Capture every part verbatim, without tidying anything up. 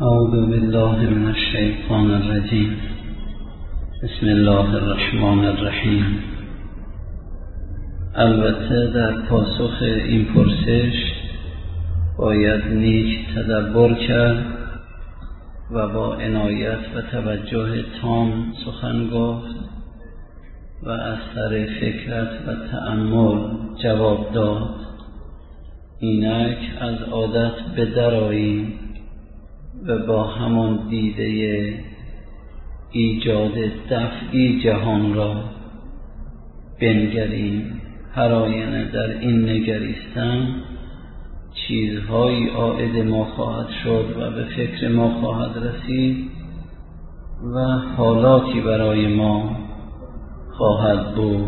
اعوذ بالله من الشیطان الرجیم. بسم الله الرحمن الرحیم. البته در پاسخ این پرسش باید نیک تدبر کرد و با عنایت و توجه تام سخن گفت و از سر فکرت و تأمل جواب داد. اینک از عادت به درآییم و با همان دیده ایجاد دفعی جهان را بنگریم. هر آینه در این نگریستن چیزهایی عائد ما خواهد شد و به فکر ما خواهد رسید و حالاتی برای ما خواهد بود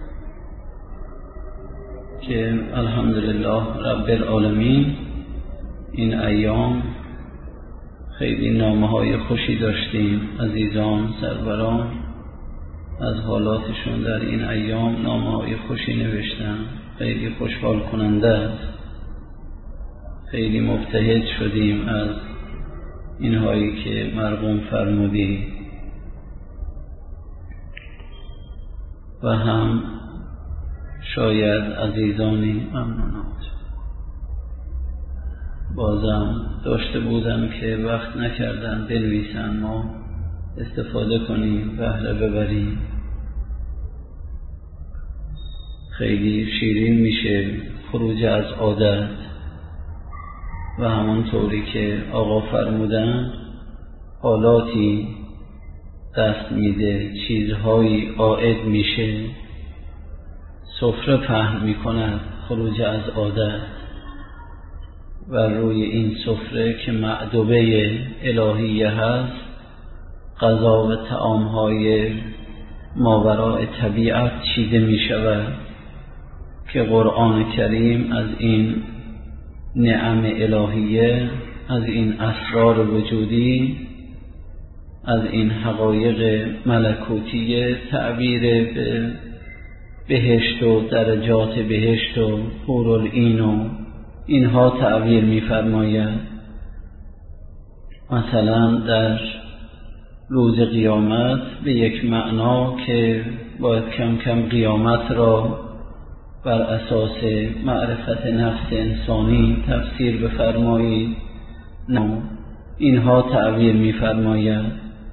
که الحمدلله رب العالمین این ایام خیلی نامه‌های خوشی داشتیم. عزیزان سروران از حالاتشون در این ایام نامه‌های خوشی نوشتن، خیلی خوشحال کننده است. خیلی مبتهج شدیم از اینهایی که مرقوم فرمودی و هم شاید عزیزانی ممنونات بازم داشته بودم که وقت نکردن بنویسن، ما استفاده کنیم، بهره ببریم. خیلی شیرین میشه خروج از عادت و همونطوری که آقا فرمودن حالاتی دست میده، چیزهایی عائد میشه، سفره پهن میکند خروج از عادت و روی این سفره که معدوبه الهیه هست غذا و طعامهای ماوراء طبیعت چیده می شود که قرآن کریم از این نعم الهیه، از این اسرار وجودی، از این حقایق ملکوتی تعبیر به بهشت و درجات بهشت و حورالعین و اینها تعبیر می‌فرماید. مثلا در روز قیامت به یک معنا که باید کم کم قیامت را بر اساس معرفت نفس انسانی تفسیر بفرمایید، نه اینها تعبیر می‌فرماید.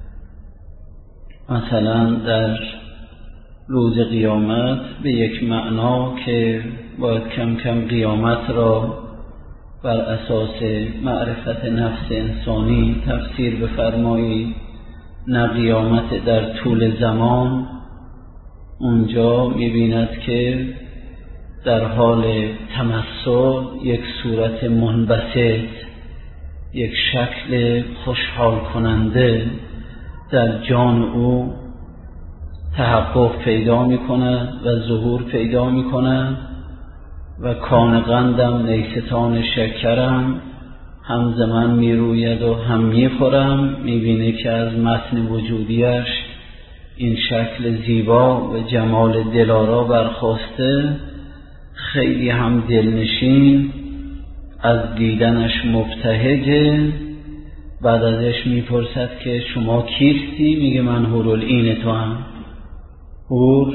مثلا در روز قیامت به یک معنا که باید کم کم قیامت را بر اساس معرفت نفس انسانی تفسیر بفرمایید، نه قیامت در طول زمان. اونجا می‌بیند که در حال تمثل یک صورت منبسط، یک شکل خوشحال کننده در جان او تحقق پیدا می کند و ظهور پیدا می کند و کان قندم نیستان شکرم هم ز من می روید و هم می خورم. می بینه که از متن وجودیش این شکل زیبا و جمال دلارا برخاسته، خیلی هم دلنشین، از دیدنش مبتهجه. بعد ازش می پرسد که شما کیستی؟ میگه من حورالعین تو هم. حور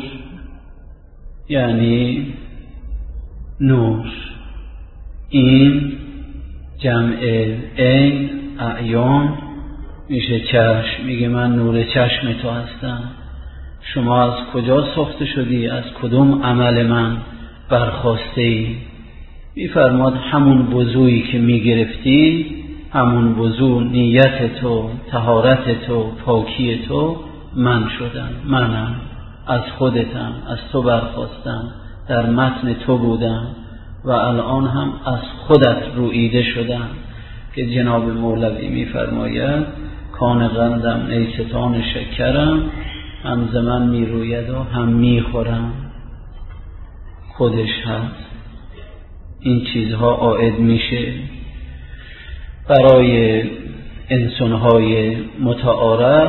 یعنی نور، این جمع عین، اعیان میشه چشم. میگه من نور چشم تو هستم. شما از کجا ساخته شدی؟ از کدوم عمل من برخاسته ای؟ میفرماد همون وضویی که میگرفتی، همون وضو نیت تو، طهارت تو، پاکی تو من شدم. منم، از خودتم، از تو برخواستم، در متن تو بودم و الان هم از خودت روییده شدم. که جناب مولوی میفرماید کان قندم نیستان شکرم هم ز من میروید و هم میخورم. خودش هست. این چیزها عائد میشه برای انسانهای متعارف،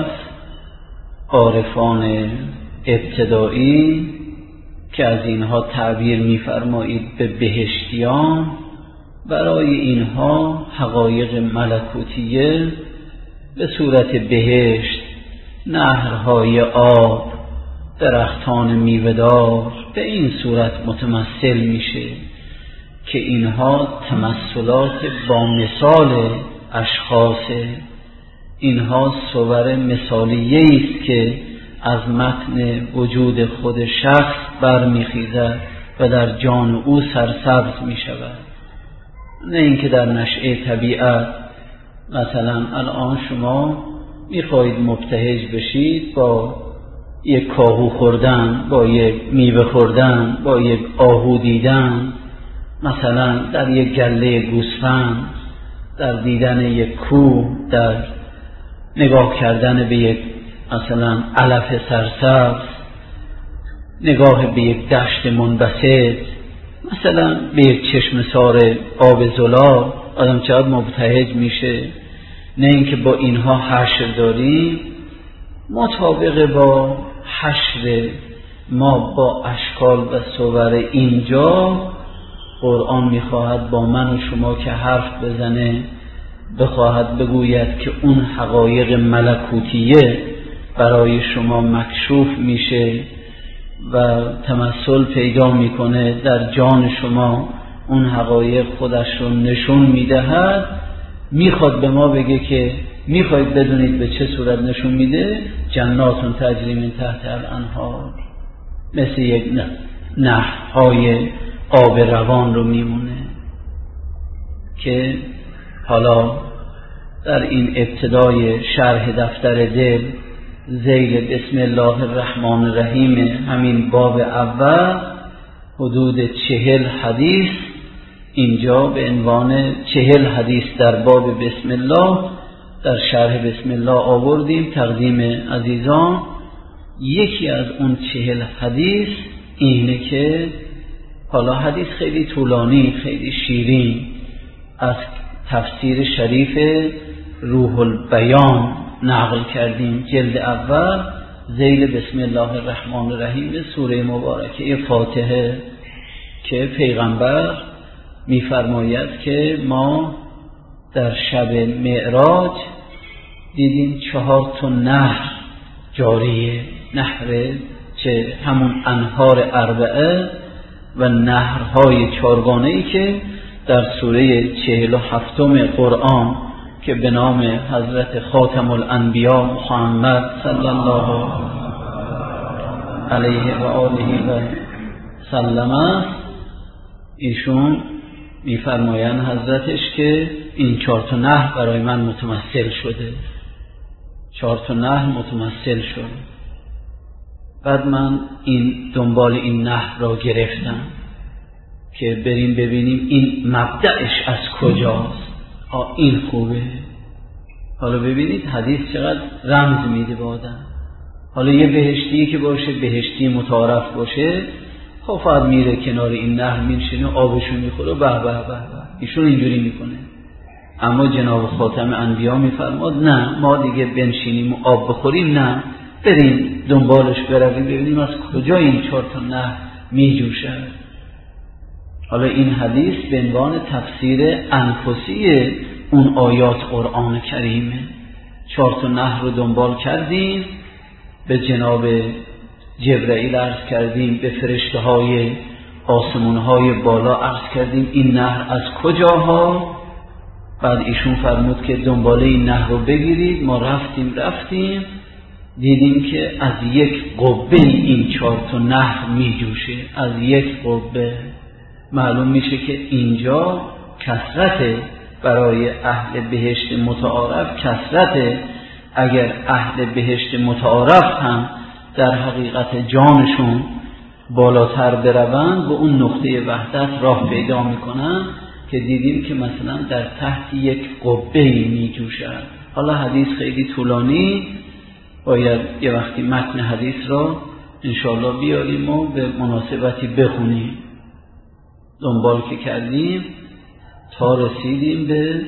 عارفان ابتدایی که از اینها تعبیر می‌فرمایید به بهشتیان. برای اینها حقایق ملکوتیه به صورت بهشت، نهرهای آب، درختان میوه‌دار به این صورت متمثل میشه که اینها تمثلات با مثال اشخاص، اینها صور مثالیه است که از متن وجود خود شخص برمیخیزد و در جان او سرسبز میشود. نه اینکه در نشأه طبیعت مثلا الان شما میخواهید مبتهج بشید با یک کاهو خوردن، با یک میوه خوردن، با یک آهو دیدن، مثلا در یک گله گوسفند، در دیدن یک کوه، در نگاه کردن به یک مثلا علف سرسبز، نگاه به یک دشت منبسط، مثلا به یک چشمسار آب زلال آدم چقدر مبتهج میشه. نه اینکه با اینها حشر داریم، مطابق با حشر ما با اشکال و صور اینجا قرآن میخواهد با من و شما که حرف بزنه بخواهد بگوید که اون حقایق ملکوتیه برای شما مکشوف میشه و تمثل پیدا میکنه در جان شما، اون حقایق خودش رو نشون میدهد. میخواد به ما بگه که میخواید بدونید به چه صورت نشون میده؟ جناتون تجری من تحت الانهار، مثل یک نهرهای آب روان رو میمونه که حالا در این ابتدای شرح دفتر دل ذیل بسم الله الرحمن الرحیم همین باب اول حدود چهل حدیث اینجا به عنوان چهل حدیث در باب بسم الله در شرح بسم الله آوردیم تقدیم عزیزان. یکی از اون چهل حدیث اینه که حالا حدیث خیلی طولانی، خیلی شیرین، از تفسیر شریف روح البیان نقل کردیم، جلد اول، ذیل بسم الله الرحمن الرحیم سوره مبارکه فاتحه، که پیغمبر میفرماید که ما در شب معراج دیدیم چهار تا نهر جاریه، نهر چه همون انهار اربعه و نهرهای چارگانه‌ای که در سوره چهل و هفتم قرآن که به نام حضرت خاتم الانبیا محمد صلی الله علیه و آله و سلم است، ایشون میفرمایند حضرتش که این چهار تا نهر برای من متمثل شده، چهار تا نهر متمثل شد. بعد من این دنبال این نهر را گرفتم که بریم ببینیم این مبدأش از کجاست. آه این خوبه. حالا ببینید حدیث چقدر رمز میده به آدم. حالا یه بهشتی که باشه، بهشتی متعارف باشه، خب فقط میره کنار این نهر میشینه، آبشو میخوره، به به به به، ایشون اینجوری میکنه. اما جناب خاتم انبیا میفرماد نه، ما دیگه بنشینیم و آب بخوریم نه، بریم دنبالش برویم ببینیم از کجا این چهار تا نهر میجوشه. حالا این حدیث به عنوان تفسیر انفسی اون آیات قرآن کریمه. چهار تا نهر رو دنبال کردیم، به جناب جبرائیل عرض کردیم، به فرشته های آسمون های بالا عرض کردیم این نهر از کجاها. بعد ایشون فرمود که دنباله این نهر رو بگیرید. ما رفتیم رفتیم دیدیم که از یک قبه این چهار تا نهر می جوشه، از یک قبه. معلوم میشه که اینجا کثرت برای اهل بهشت متعارف، کثرت اگر اهل بهشت متعارف هم در حقیقت جانشون بالاتر بروند به اون نقطه وحدت راه پیدا میکنن که دیدیم که مثلا در تحت یک قبه می جوشن. حالا حدیث خیلی طولانی، باید یه وقتی متن حدیث را انشاءالله بیاریم و به مناسبتی بخونیم. دنبال که کردیم تا رسیدیم به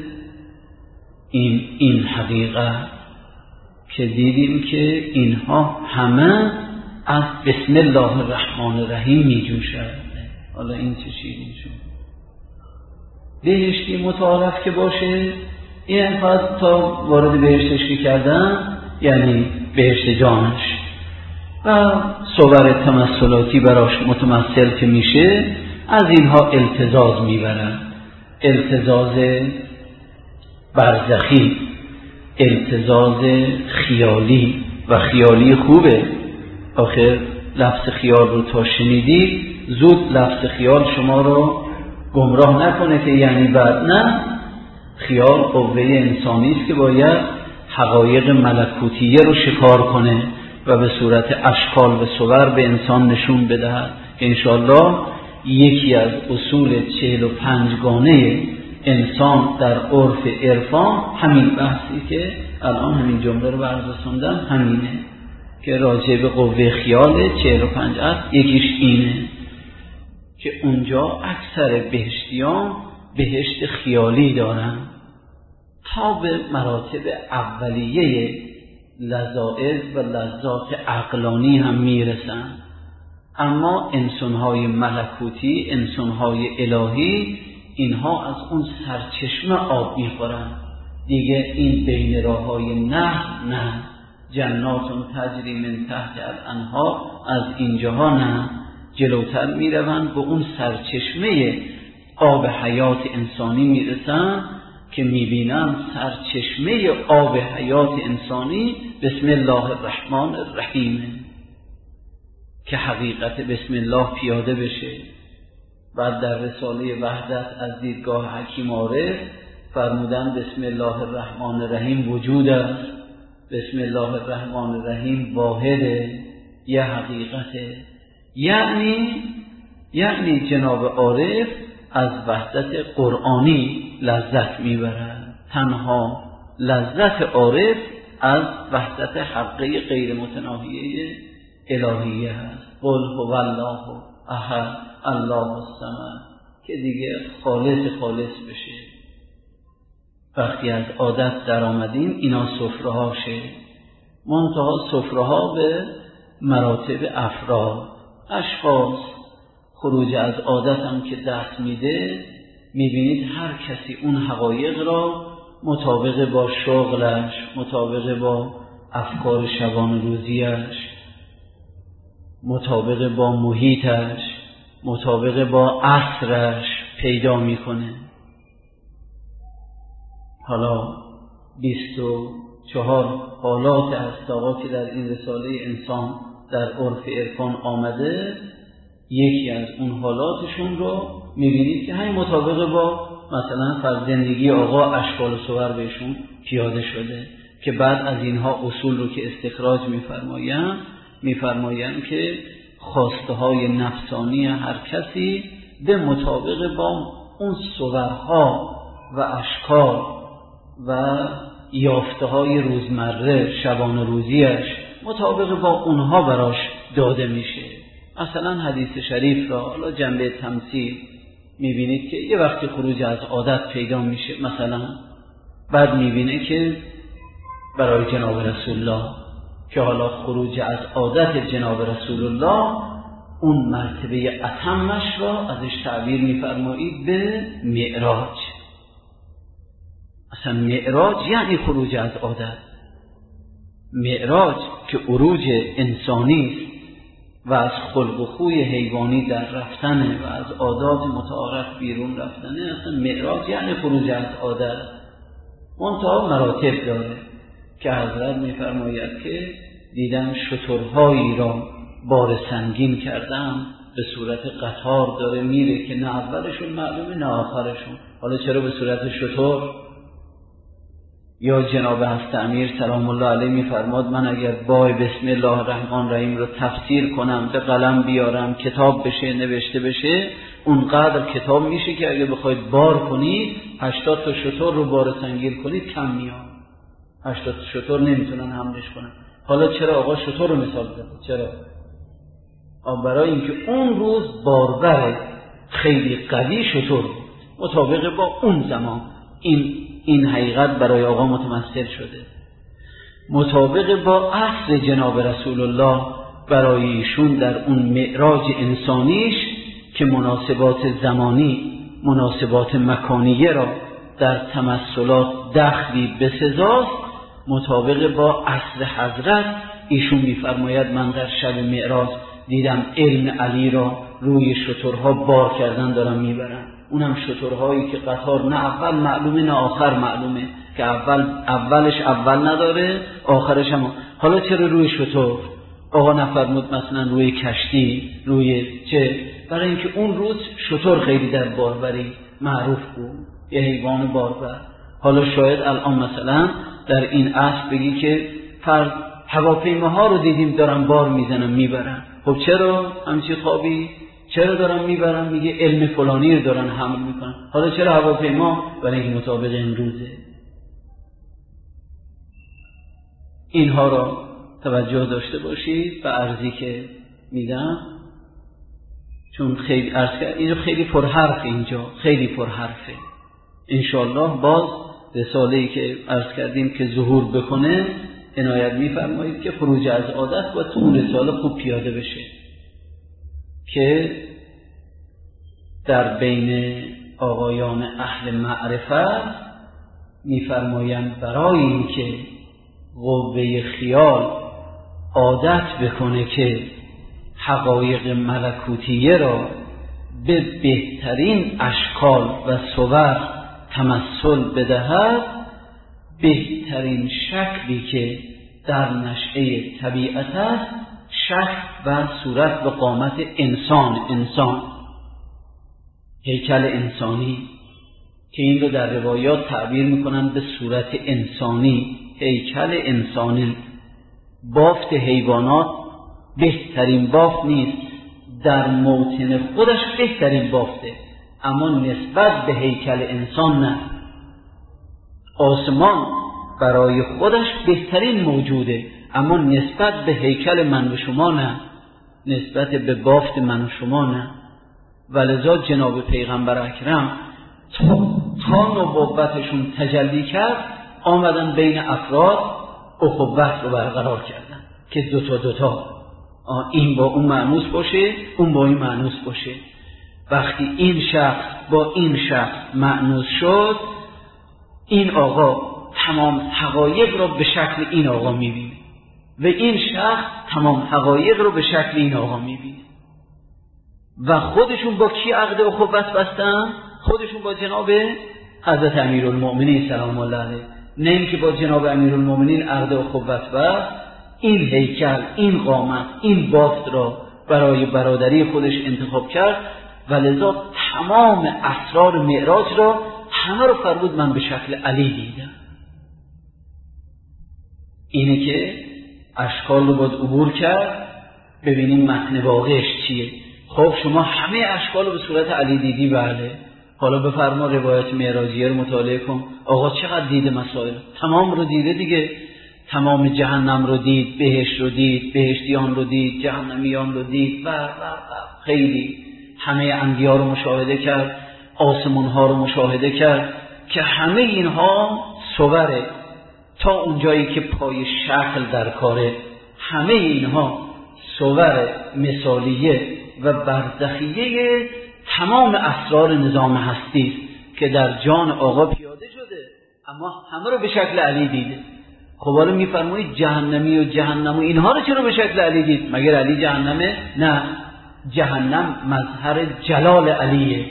این این حقیقت که دیدیم که اینها همه از بسم الله الرحمن الرحیم می جوشند. حالا این چه شیرین شد. بهشتی متعارف که باشه، این فقط تا وارد بهشتش که کردن یعنی بهشت جانش و صور تمثلاتی براش متمثل که میشه، از اینها التزاز میبرن، التزاز برزخی، التزاز خیالی. و خیالی خوبه، آخر لفظ خیال رو تا شنیدید زود لفظ خیال شما رو گمراه نکنه که یعنی بعد، نه، خیال قوه انسانی است که باید حقایق ملکوتیه رو شکار کنه و به صورت اشکال و صور به انسان نشون بدهد که انشاءالله یکی از اصول چهل و پنجگانه انسان در عرف عرفان همین بحثی که الان همین جمله رو بررسوندم همینه که راجع به قوه خیال چهل و پنج است. یکیش اینه که اونجا اکثر بهشتیان بهشت خیالی دارن تا به مراتب اولیه لذائذ و لذات عقلانی هم میرسن. اما انسانهای ملکوتی، انسانهای الهی، اینها از اون سرچشمه آب میخورن دیگه. این بین راههای نه نه، جنات تجری من تحت الانهار، از اینجاها نه، جلوتر میرون به اون سرچشمه آب حیات انسانی میرسن که میبینن سرچشمه آب حیات انسانی بسم الله الرحمن الرحیم، که حقیقت بسم الله پیاده بشه. بعد در رساله وحدت از دیدگاه حکیم عارف فرمودن بسم الله الرحمن الرحیم وجود است، بسم الله الرحمن الرحیم واحده، یه حقیقته. یعنی یعنی جناب عارف از وحدت قرآنی لذت میبرد. تنها لذت عارف از وحدت حقه غیر متناهیه الهیه هست. قل هو الله احد الله الصمد، که دیگه خالص خالص بشه. وقتی از عادت در آمدیم اینا سفره هاشه، منتها سفره ها به مراتب افراد، اشخاص. خروج از عادت هم که دست میده، میبینید هر کسی اون حقایق را مطابق با شغلش، مطابق با افکار شبان روزیش، مطابق با محیطش، مطابق با عصرش پیدا میکنه. حالا بیست و چهار حالات هست که در این رساله انسان در عرف عرفان آمده، یکی از اون حالاتشون رو میبینید که همین مطابق با مثلا فرض زندگی آقا اشکال و صور بهشون پیاده شده، که بعد از اینها اصول رو که استخراج میفرمایند میفرمایند که خواسته های نفسانی هر کسی به مطابق با اون صورها و اشکال و یافته های روزمره شبان روزیش مطابق با اونها براش داده میشه. مثلا حدیث شریف را حالا جنبه تمثیل میبینید که یه وقتی خروج از عادت پیدا میشه، مثلا بعد میبینه که برای جناب رسول الله که حالا خروج از عادت جناب رسول الله اون مرتبه اتمش را ازش تعبیر میفرمایید به معراج. اصلا معراج یعنی خروج از عادت. معراج که عروج انسانی است و از خلق و خوی حیوانی در رفتنه و از عادات متعارف بیرون رفتنه، اصلا معراج یعنی خروج از عادت. منتها مراتب داره که حضرت میفرماید که دیدم شترهایی را بار سنگین کردم به صورت قطار داره میره که نه اولشون معلومه نه آخرشون. حالا چرا به صورت شتر؟ یا جناب هست امیر سلام الله علیه میفرماد من اگر بای بسم الله الرحمن الرحیم رو تفسیر کنم، به قلم بیارم، کتاب بشه، نوشته بشه، اونقدر کتاب میشه که اگه بخواید بار کنید هشتاد تا شتر رو بار سنگین کنید کم میاد. هشتاد تا شتر نمیتونن حملش کنن. حالا چرا آقا شتر رو مثال زد؟ چرا؟ برای اینکه اون روز باربر خیلی قوی شتر بود، مطابق با اون زمان این این حقیقت برای آقا متمثل شده. مطابق با عصر جناب رسول الله برای ایشون در اون معراج انسانیش که مناسبات زمانی مناسبات مکانیه را در تمثلات دخلی بسزاست، مطابق با عصر حضرت ایشون می‌فرماید من در شب معراج دیدم علم علی را روی شترها بار کردن دارن میبرن، اونم شترهایی که قطار نه اول معلومه نه آخر معلومه، که اول اولش اول نداره آخرش هم. حالا چرا روی شتر؟ آقا نفرمود مثلا روی کشتی، روی چه؟ برای اینکه اون روز شتر خیلی در باربری معروف بود، یه حیوان باربر. حالا شاید الان مثلا در این عصر بگی که فرض هواپیماها رو دیدیم دارن بار میزنن میبرن، خب چرا همچی خوابی؟ چرا دارن میبرن؟ میگه علم فلانی رو دارن حمل میکنن. حالا چرا هواپیما؟ برای اینکه مطابق امروزه. اینها را توجه داشته باشید به عرضی که میدم، چون خیلی عرض کرد اینجا خیلی پرحرف، اینجا خیلی پرحرفه. انشالله باز رساله‌ای که عرض کردیم که ظهور بکنه عنایت میفرمایید که خروج از عادت و تو اون رساله خوب پیاده بشه، که در بین آقایان اهل معرفت میفرمایند برای اینکه قوه خیال عادت بکنه که حقایق ملکوتیه را به بهترین اشکال و صور تمثل بدهد، بهترین شکلی که در نشأه طبیعت است شکل و صورت و قامت انسان، انسان هیکل انسانی، که این رو در روایات تعبیر میکنن به صورت انسانی، هیکل انسانی. بافت حیوانات بهترین بافت نیست، در موطن خودش بهترین بافته، اما نسبت به هیکل انسان نه. آسمان برای خودش بهترین موجوده، اما نسبت به هیکل من و شما نه، نسبت به بافت من و شما نه. ولذا جناب پیغمبر اکرم تا, تا نبوتشون تجلی کرد آمدن بین افراد اخوت رو برقرار کردن که دوتا دوتا این با اون مانوس باشه، اون با این مانوس باشه. وقتی این شخص با این شخص مانوس شد، این آقا تمام حقایق رو به شکل این آقا میبینه و این شخص تمام حقایق رو به شکل این آقا میبینه. و خودشون با کی عقد اخوت بستن؟ خودشون با جناب حضرت امیرالمؤمنین سلام الله علیه، نه اینکه با جناب امیرالمؤمنین عقد اخوت بست. این هیکل، این قامت، این بافت را برای برادری خودش انتخاب کرد و لذا تمام اسرار معراج را همه رو فرمود من به شکل علی دیدم. اینه که اشکال رو باید عبور کرد، ببینیم متن واقعش چیه. خب شما همه اشکال رو به صورت علی دیدی، بله، حالا بفرما روایت معراجیه رو مطالعه کن. آقا چقدر دیده مسائل؟ تمام رو دیده دیگه، تمام جهنم رو دید، بهشت رو دید، بهشتیان رو دید، جهنمیان رو دید و, و, و خیلی همه انبیا رو مشاهده کرد، آسمون ها رو مشاهده کرد که همه اینها صوره تا اونجایی که پای شکل در کاره، همه اینها صور مثالیه و برزخیه تمام اسرار نظام هستی که در جان آقا پیاده شده، اما همه رو به شکل علی دیده. خب حالا میفرمایید جهنمی و جهنم و اینها رو چرا به شکل علی دید؟ مگر علی جهنمه؟ نه، جهنم مظهر جلال علیه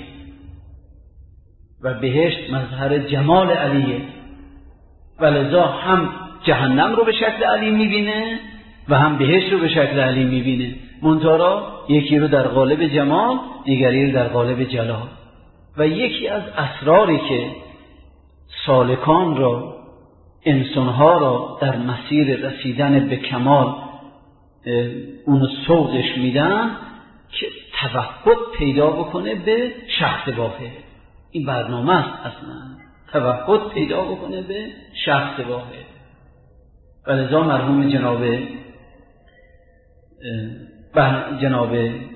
و بهشت مظهر جمال علیه، ولذا هم جهنم رو به شکل علی میبینه و هم بهشت رو به شکل علی میبینه، منتها یکی رو در قالب جمال، دیگری رو در قالب جلال. و یکی از اسراری که سالکان را، انسانها را در مسیر رسیدن به کمال اون سوقش میدن که توقع پیدا بکنه به شخص واحد. این برنامه است اصلا، توقع پیدا بکنه به شخص واحد. ولذا مرحوم جناب جناب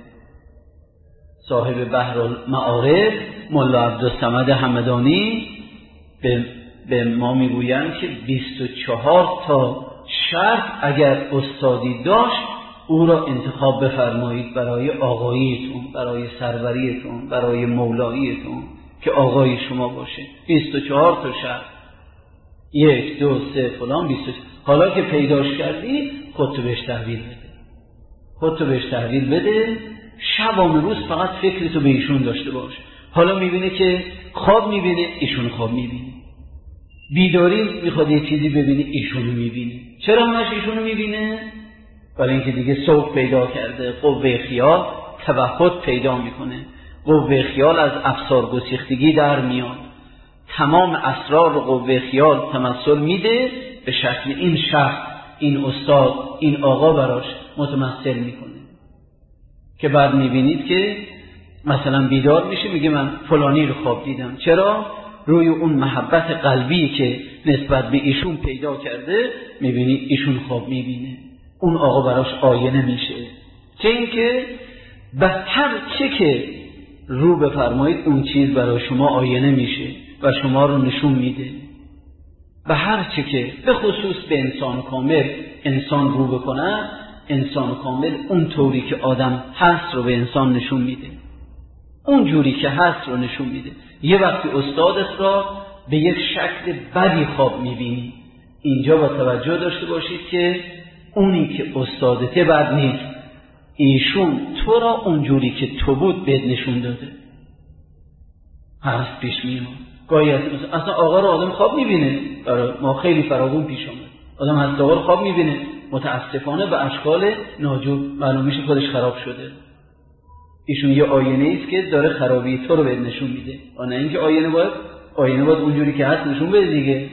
صاحب بحرالمعارف ملا عبدالصمد همدانی به به ما میگویند که بیست و چهار تا شرط اگر استادی داشت او را انتخاب بفرمایید برای آقاییتون، برای سروریتون، برای مولاییتون. که آقای شما باشه. بیست و چهار تا شب، یک دو سه فلان بیست و چهار. حالا که پیداش کردی خودتو بهش تحویل بده، خودتو بهش تحویل بده. شب و روز فقط فکرتو به ایشون داشته باش. حالا میبینه که خواب میبینه، ایشون خواب میبینه. بیداری میخواد یه چیزی ببینه، ایشونو میبینه. چرا همش ایشونو میبینه؟ برای اینکه دیگه سوق پیدا کرده، قوه خیال توحد پیدا میکنه، قوه خیال از افسار گسیختگی در میاد، تمام اسرار قوه خیال تمثل میده به شکل این شخص، این استاد، این آقا براش متمثل میکنه. که بعد میبینید که مثلا بیدار میشه میگه من فلانی رو خواب دیدم. چرا؟ روی اون محبت قلبی که نسبت به ایشون پیدا کرده میبینی ایشون خواب میبینه، اون آقا براش آینه میشه. چه اینکه به هر چه که رو بفرمایید اون چیز برای شما آینه میشه و شما رو نشون میده. به هر چه که به خصوص به انسان کامل انسان رو بکنه، انسان کامل اون طوری که آدم هست رو به انسان نشون میده، اون جوری که هست رو نشون میده. یه وقتی استادت را به یک شکل بدی خواب میبینی، اینجا با توجه داشته باشید که اونی که استادته بد نیست، ایشون تو را اون جوری که تو بود بهت نشون داده. هست پیش میاد گاهی اصلا آقا رو آدم خواب میبینه، برای ما خیلی فراوون پیش آمد، آدم هست آقا رو خواب میبینه، متاسفانه به اشکال ناجور معلوم میشه خودش خراب شده. ایشون یه آینه است که داره خرابی تو رو بهت نشون میده، نه اینکه آینه باید آینه باید اونجوری که هست نشون بده دیگه.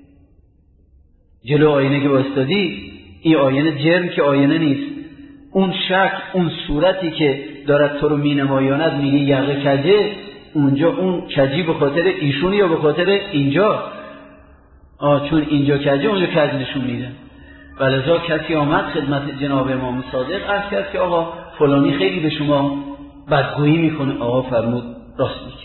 جلو آینه که واسطادی، این آینه جرم که آینه نیست، اون شک، اون صورتی که داره تو رو مینمایاند میگه یقه کجه، اونجا اون کجی به خاطر ایشون یا به خاطر اینجا؟ آه چون اینجا کجه اونجا کج نشون میده. ولذا کسی آمد خدمت جناب امام صادق عرض کرد که آقا فلانی خیلی به شما بدگویی میکنه. آقا فرمود راست میگه.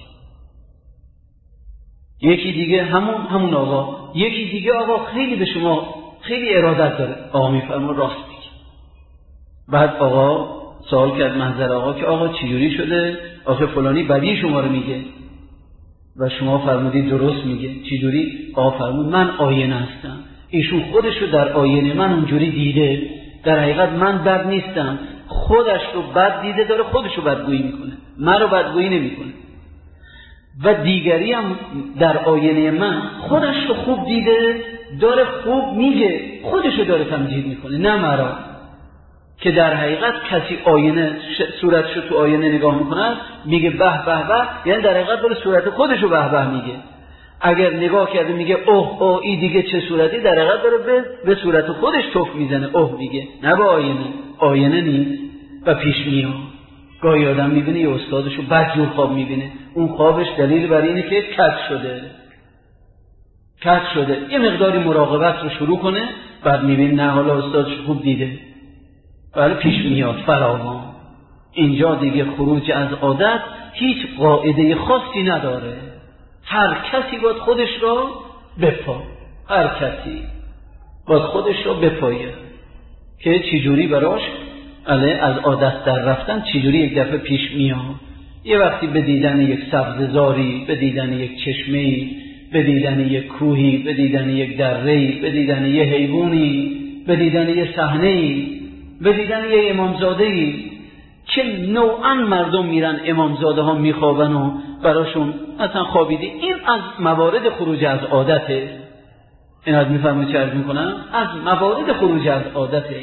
یکی دیگه همون همون آقا یکی دیگه آقا خیلی به شما خیلی ارادت داره. آقا میفرمود راست میگه. بعد آقا سوال کرد محضر آقا که آقا چجوری شده آخه فلانی بدی شما رو میگه و شما فرمودید درست میگه؟ چجوری؟ آقا فرمود من آینه هستم، ایشون خودش رو در آینه من اونجوری دیده، در حقیقت من بد نیستم، خودش رو بد دیده داره خودش رو بدگویی میکنه، من رو بدگویی نمیکنه. و دیگری هم در آینه من خودش رو خوب دیده داره خوب میگه، خودش رو داره تمجید میکنه نه مرا. که در حقیقت کسی آینه صورتشو تو آینه نگاه میکنه میگه به به به، یعنی در حقیقت داره صورت خودشو به به میگه. اگر نگاه کرده میگه اوه اوه این دیگه چه صورتی، در حقیقت داره به, به صورت خودش توف میزنه، اوه میگه، نه به آینه. آینه نیست. و پیش میاد گاهی آدم میبینه یه استادشو بدجور خواب میبینه، اون خوابش دلیل بر اینه که کج شده کج شده یه مقداری مراقبت رو شروع کنه، بعد میبینه نه حالا استادش خوب دیده. ولی پیش میاد فراوان. اینجا دیگه خروج از عادت هیچ قاعده خاصی نداره، هر کسی باید خودش را بپا هر کسی باید خودش را بپایه که چجوری براش علی از عادت در رفتن چجوری یک دفعه پیش میاد. یه وقتی به دیدن یک سبززاری، به دیدن یک چشمه‌ای، به دیدن یک کوهی، به دیدن یک دره‌ای، به دیدن یک حیوانی، به دیدن یک صحنه‌ای، به دیدن یک امامزاده‌ای که نوعا مردم میرن امامزاده ها میخوابن و براشون مثلا خوابیده، این از موارد خروج از عادته. این از میفهمید چه عرض میکنم؟ از موارد خروج از عادته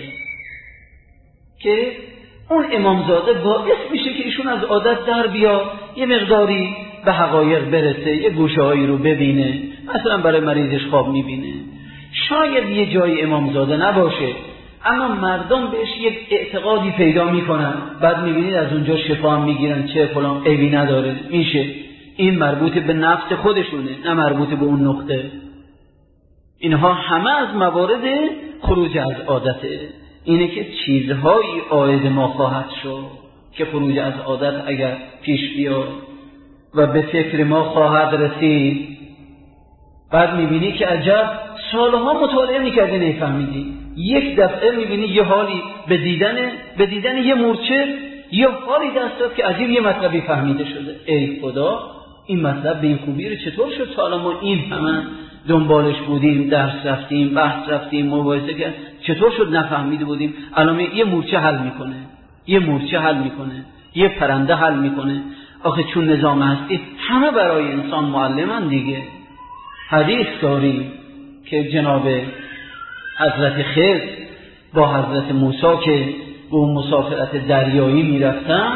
که اون امامزاده باعث میشه که ایشون از عادت در بیاد، یه مقداری به حقایق برسه، یه گوشه هایی رو ببینه، مثلا برای مریضش خواب میبینه. شاید یه جای امامزاده نباشه اما مردم بهش یک اعتقادی پیدا میکنن، بعد میبینید از اونجا شفا هم میگیرن، چه فلان عیبی نداره میشه. این مربوط به نفس خودشونه نه مربوط به اون نقطه. اینها همه از موارد خروج از عادته. اینه که چیزهایی عاید ما خواهد شد که خروج از عادت اگر پیش بیاد و به فکر ما خواهد رسید، بعد میبینی که عجب سالها مطالعه میکردی نفهمیدی، یک دفعه میبینی یه حالی به دیدن به دیدن یه مورچه یه حالی دست داد که عجیب یه مطلبی فهمیده شده. ای خدا، این مطلب به این خوبی رو چطور شد تا ما این همه دنبالش بودیم، درس رفتیم، بحث رفتیم، مباحثه کردیم، چطور شد نفهمیده بودیم؟ الان یه مورچه حل میکنه، یه مورچه حل میکنه، یه پرنده حل میکنه. آخه چون نظام هستی همه برای انسان معلمن دیگه. حدیث داریم که جناب حضرت خضر با حضرت موسی که به اون مسافرت دریایی میرفتن،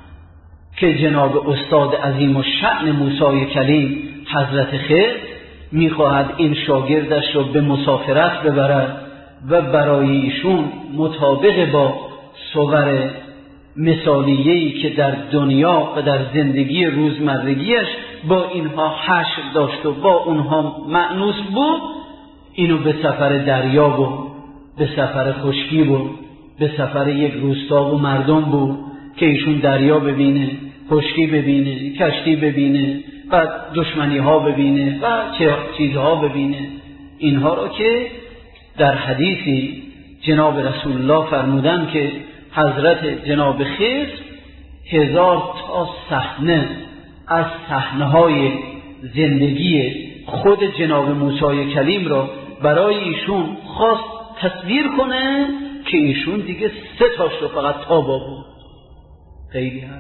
که جناب استاد عظیم و شأن موسی کلیم حضرت خضر میخواهد این شاگردش رو به مسافرت ببرد و برای ایشون مطابق با صور مثالیه‌ای که در دنیا و در زندگی روزمرگیش با اینها حشر داشت و با اونها مأنوس بود، اینو به سفر دریا بود، به سفر خشکی بود، به سفر یک روستا و مردم بود که ایشون دریا ببینه، خشکی ببینه، کشتی ببینه و دشمنی ها ببینه و چه چیزها ببینه. اینها را که در حدیثی جناب رسول الله فرمودن که حضرت جناب خضر هزار تا صحنه از صحنه‌های زندگی خود جناب موسی کلیم را برای ایشون خواست تصویر کنه که ایشون دیگه سه تاش رو فقط تابا بود. خیلی هم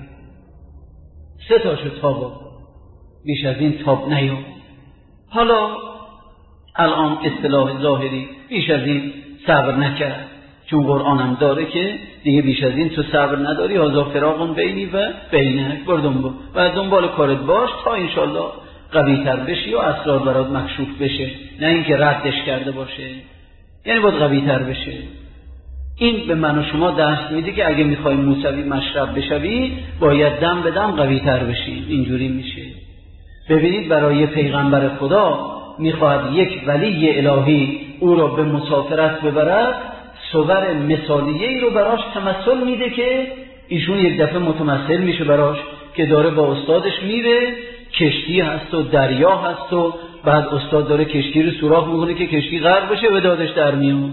سه تاش رو تابا بود، بیش از این تاب نیام. حالا الان اصطلاح ظاهری بیش از این صبر نکرد، چون قرآن هم داره که دیگه بیش از این تو صبر نداری، هذا فراق بینی و بینک، بردن بود و دنبال کارت باش تا انشالله قوی تر بشی و اسرار برات مکشوف بشه، نه اینکه ردش کرده باشه، یعنی باید قوی تر بشه. این به من و شما درس میده که اگه میخوای موسوی مشرب بشوی باید دم به دم قوی تر بشی. اینجوری میشه. ببینید برای پیغمبر خدا میخواد یک ولی الهی او را به مسافرت ببرد، صور مثالیه ای رو براش تمثل میده که ایشون یک دفعه متمثل میشه براش که داره با استادش میره، کشتی هست و دریا هست و بعد استاد داره کشتی رو سوراخ میکنه که کشتی غرق بشه و دادش در میاد.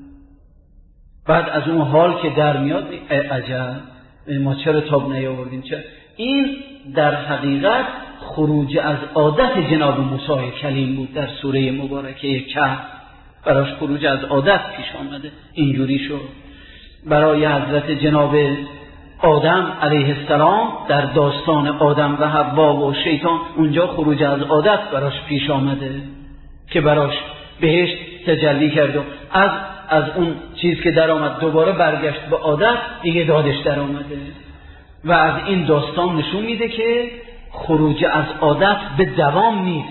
بعد از اون حال که در میاد عجب ما چرا تاب نیاوردیم. چرا این در حقیقت خروج از عادت جناب موسی کلیم بود. در سوره مبارکه کهف براش خروج از عادت پیش آمده، اینجوری شد. برای حضرت جناب آدم علیه السلام در داستان آدم و حوا و شیطان اونجا خروج از عادت براش پیش آمده که براش بهشت تجلی کرد و از از اون چیز که در آمد دوباره برگشت به عادت، دیگه دادش در آمده. و از این داستان نشون میده که خروج از عادت به دوام نیست،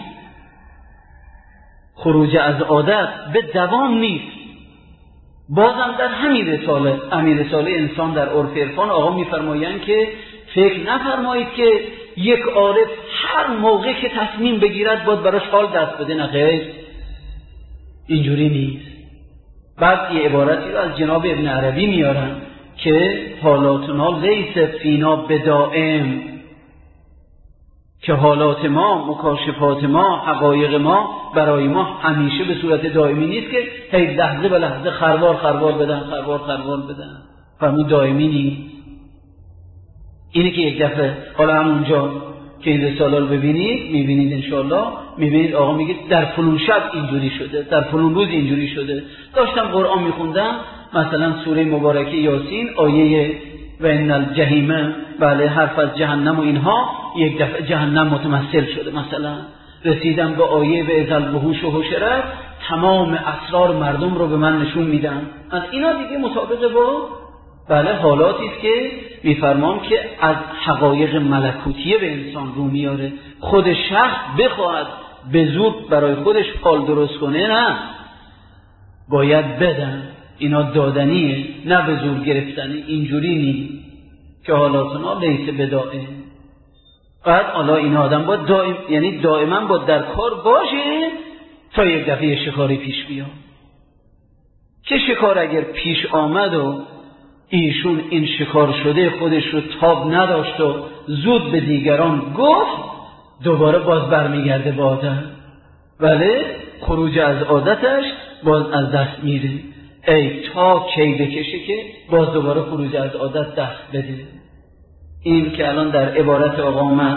خروج از عادت به دوام نیست. بازم در همین رساله همین رساله انسان در عرف عرفان آقا میفرمایند که فکر نفرمایید که یک عارف هر موقع که تصمیم بگیرد باید براش حال دست بده. نه خیر، اینجوری نیست. بعد یه عبارتی رو از جناب ابن عربی میارن که حالاتنا لیس فینا بدائم، که حالات ما، مکاشفات ما، حقایق ما برای ما همیشه به صورت دائمی نیست که هی لحظه به لحظه خروار خروار بدن خروار خروار بدن، فرمود دائمی نیست. اینه که یک دفعه حالا همونجا که این رساله رو ببینید میبینید انشاءالله میبینید آقا میگه در فلون شب اینجوری شده، در فلون روز اینجوری شده. داشتم قرآن میخوندم مثلا سوره مبارکه یاسین آیه و ان الجحیم، بله حرف از جهنم و اینها، یک دفعه جهنم متمثل شده. مثلا رسیدم به آیه و اذل وحوش و حشرت، تمام اسرار مردم رو به من نشون میدن. از اینا دیگه مطابق با بله حالاتی است که میفرمان که از حقایق ملکوتیه به انسان رو میاره. خود شخص بخواهد به زور برای خودش حال درست کنه، نه، باید بدن. اینا دادنیه، نه به زور گرفتنی. اینجوری نیست که حالاتنا لیس بدائم. بعد حالا این آدم باید دائم، یعنی دائما باید در کار باشه تا یک دفعه شکاری پیش بیاد. که شکار اگر پیش آمد و ایشون این شکار شده خودش رو تاب نداشت و زود به دیگران گفت، دوباره باز برمیگرده به عادت. بله خروج از عادتش باز از دست میره. ای تا کی بکشه که باز دوباره خروج از عادت دست بده. این که الان در عبارت آقا من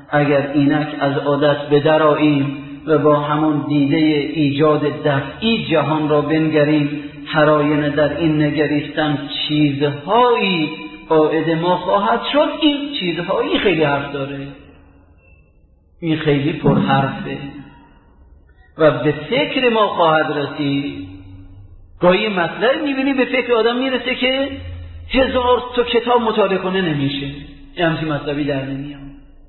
اگر اینک از عادت بدراییم و با همون دیده ایجاد دفعی جهان را بنگریم، هر آینه در این نگریستن چیزهایی عائد ما خواهد شد. این چیزهایی خیلی حرف داره، این خیلی پر حرفه و به فکر ما خواهد رسید. گاهی مطلب میبینی به فکر آدم میرسه که هزار تا کتاب مطالعه کنه نمیشه، همچین مطلبی در نمیاد.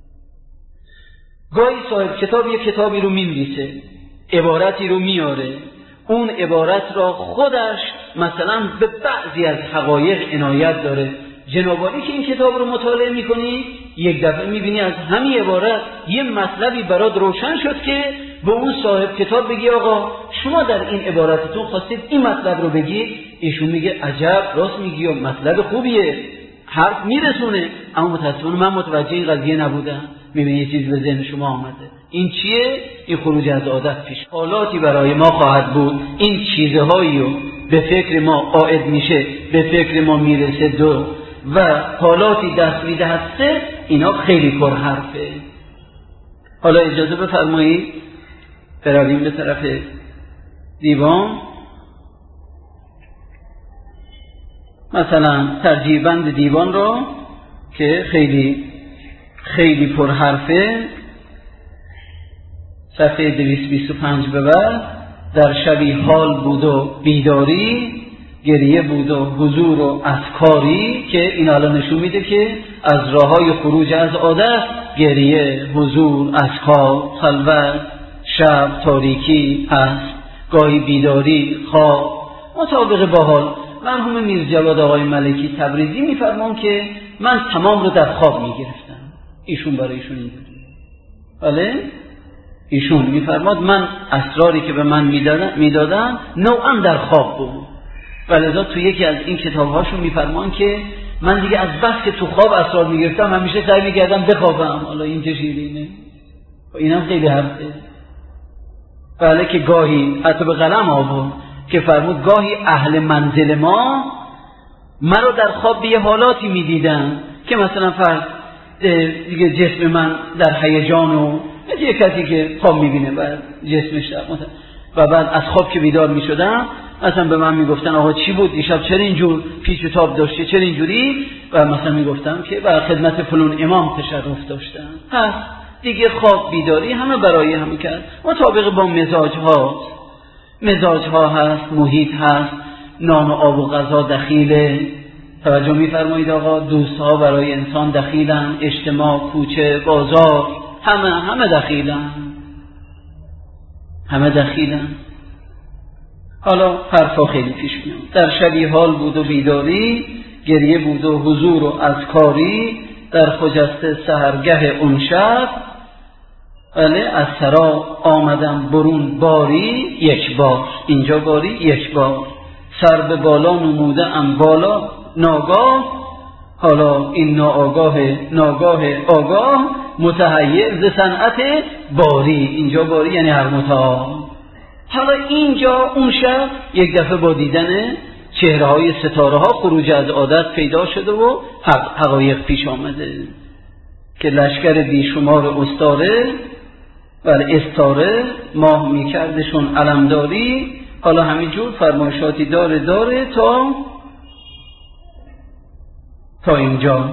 گاهی صاحب کتاب یک کتابی رو مینویسه، عبارتی رو میاره، اون عبارت را خودش مثلا به بعضی از حقایق عنایت داره. جنابالی که این کتاب رو مطالعه میکنی یک دفعه میبینی از همین عبارت یه مطلبی برات روشن شد که به اون صاحب کتاب بگی آقا شما در این عبارتتون خواستید این مطلب رو بگید، ایشون میگه عجب راست میگی و مطلب خوبیه، حرف میرسونه، اما متاسفانه من متوجه این قضیه نبودم. میبینی یه چیز به ذهن شما آمده، این چیه؟ این خروج از عادت پیش حالاتی برای ما خواهد بود. این چیزهایی رو به فکر ما عائد میشه، به فکر ما میرسه دو و حالاتی دست میدهد سه. اینا خیلی پر حرفه. حالا اجازه بفرمایید برویم به طرف دیوان. مثلا ترجیح بند دیوان را که خیلی خیلی پر حرفه، صفحه دویست و بیست و پنج به بعد: در شبی حال بود و بیداری، گریه بود و حضور و افکاری. که این الان نشون میده که از راههای خروج از عادت گریه، حضور، افکار، خلوت، شب، تاریکی هست، گاهی بیداری، خواب. مطابق با حال مرحوم میرجواد آقای ملکی تبریزی میفرمان که من تمام رو در خواب میگرفتم. ایشون برای ایشون اینجوریه. بله ایشون میفرماد من اسراری که به من میدادن میدادن نوعا در خواب بود. ولذا تو یکی از این کتاب‌هاشون میفرمان که من دیگه از بس که تو خواب اسرار میگرفتم همیشه سعی میکردم بخوابم. حالا این چه شیرینه، اینم خیلی حرفه. بله که گاهی حتی به قلم آورد که فرمود گاهی اهل منزل ما مرا در خواب به حالاتی میدیدن که مثلا فرض دیگه جسم من در هیجان و یه کسی که خواب میبینه بعد جسمش در و بعد از خواب که بیدار میشدم مثلا به من میگفتن آقا چی بود دیشب، چرا اینجور پیچ و تاب داشتی، چرا اینجوری؟ و مثلا میگفتم که بر خدمت فلان امام تشرف داشتم. پس دیگه خواب بیداری همه برای همه کرد. مطابق با مزاج ها مزاج ها هست، محیط هست، نان و آب و غذا دخیله. توجه میفرمایید آقا، دوست ها برای انسان دخیلن، اجتماع، کوچه، بازار، همه همه دخیلن همه دخیلن حالا حرفا خیلی پیش میاد. در شبی حال بود و بیداری، گریه بود و حضور و اذکاری، در خجسته سحرگه اون شب، بله از سرا آمدم برون باری یک بار. اینجا باری یک بار، سر به بالا نموده ام بالا ناگاه، حالا این ناآگاه ناگاه آگاه، متحیر ز صنعت باری. اینجا باری یعنی هر متعال. حالا اینجا اون شب یک دفعه با دیدن چهره های ستاره ها خروج از عادت پیدا شده و حق حقایق پیش آمده که لشکر بیشمار استاره بر استاره ماه میکردشون علمداری. حالا همینجور فرمایشاتی داره داره تا تا اینجا.